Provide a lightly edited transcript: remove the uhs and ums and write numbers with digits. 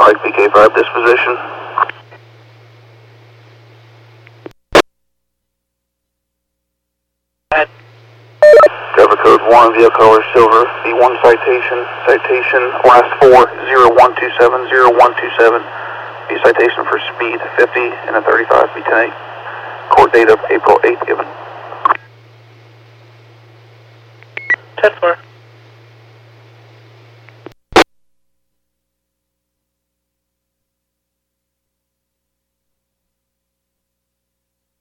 Pike PK5 disposition. Cover code 1, vehicle color silver, B1 citation, last 4, 0127, B citation for speed 50 and a 35, B10-8. Court date of April 8th given. 10-4.